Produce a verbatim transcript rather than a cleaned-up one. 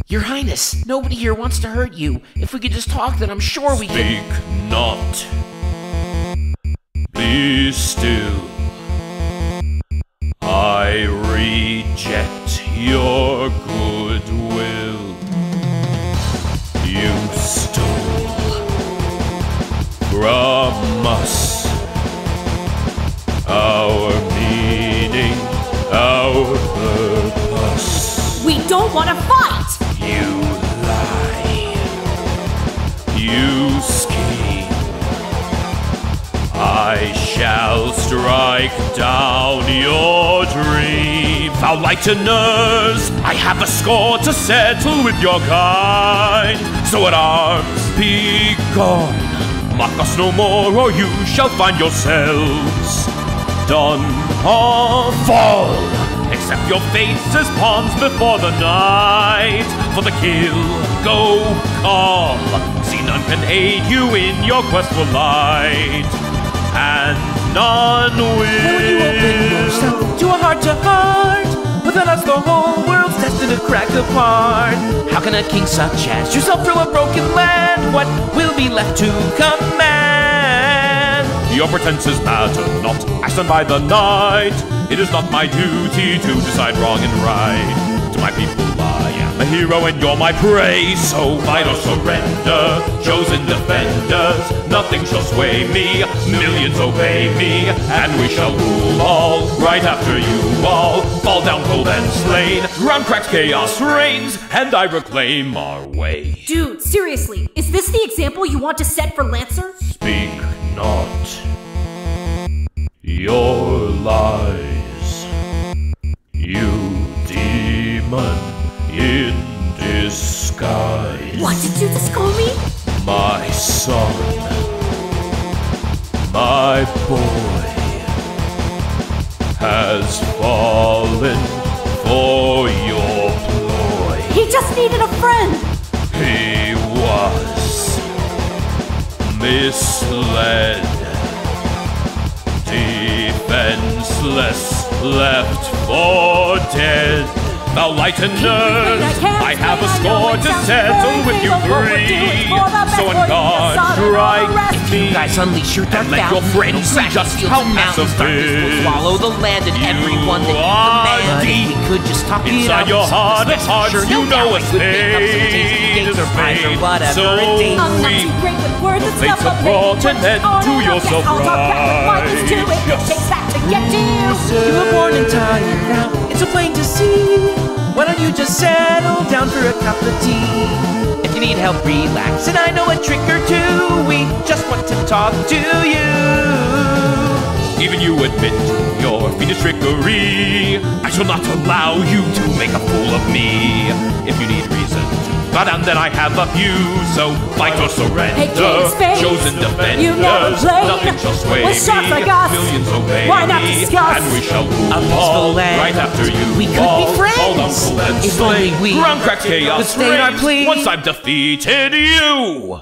Your Highness, nobody here wants to hurt you. If we could just talk, then I'm sure we Speak can... not. Be still. I reject your goodwill. You stole from us our meaning, our purpose. We don't want to fight! You lie. You scheme. I shall strike down your dream. Foul lighteners, I have a score to settle with your kind. So at arms, be gone. Mock us no more, or you shall find yourselves done or fall. Accept your fates as pawns before the night. For the kill, go call. See, none can aid you in your quest for light, and none will. Will you open yourself to a heart-to-heart? Within us the whole world's destined to crack apart. How can a king such as yourself rule a broken land? What will be left to command? Your pretenses matter not. I stand by the night. It is not my duty to decide wrong and right. To my people I am a hero and you're my prey. So fight or surrender, chosen defenders. Nothing shall sway me, millions obey me. And we shall rule all, right after you all. Fall down cold and slain, ground cracks, chaos reigns, and I reclaim our way. Dude, seriously, is this the example you want to set for Lancer? Speak not your lies, you demon in disguise. What did you just call me? My son, my boy, has fallen for your ploy. He just needed a friend! He was misled, defenseless, left for dead. Thou lighteners, I have a score to settle with you three. So on guard, strike me. You guys unleash your dark and let your friends see just how massive will swallow the land and everyone that you command. If we could just talk it inside out, your heart of sure hearts, no you know doubt a we would pick up some tasty fate is games or pies or fate. whatever So it takes. I'm not we too great with words and fates stuff, but have brought an end to your surprise. It takes that to get to you. You were born and tired now, it's so plain to see. Why don't you just settle down for a cup of tea? If you need help, relax, and I know a trick or two. We just want to talk to you. Even you admit to your fiendish trickery. I shall not allow you to make a fool of me. If you need reason to bow down, then I have a few. So fight or surrender, Hey, King Spades, chosen defenders. you never played Nothing shall sway with sharks me. like us. Millions obey Why not me, discuss and we shall rule a peaceful all land? right after you. We could fall. be friends. Fall down cold and If slain. only we Ground cracks, chaos could state our reigns. plea. Once I've defeated you.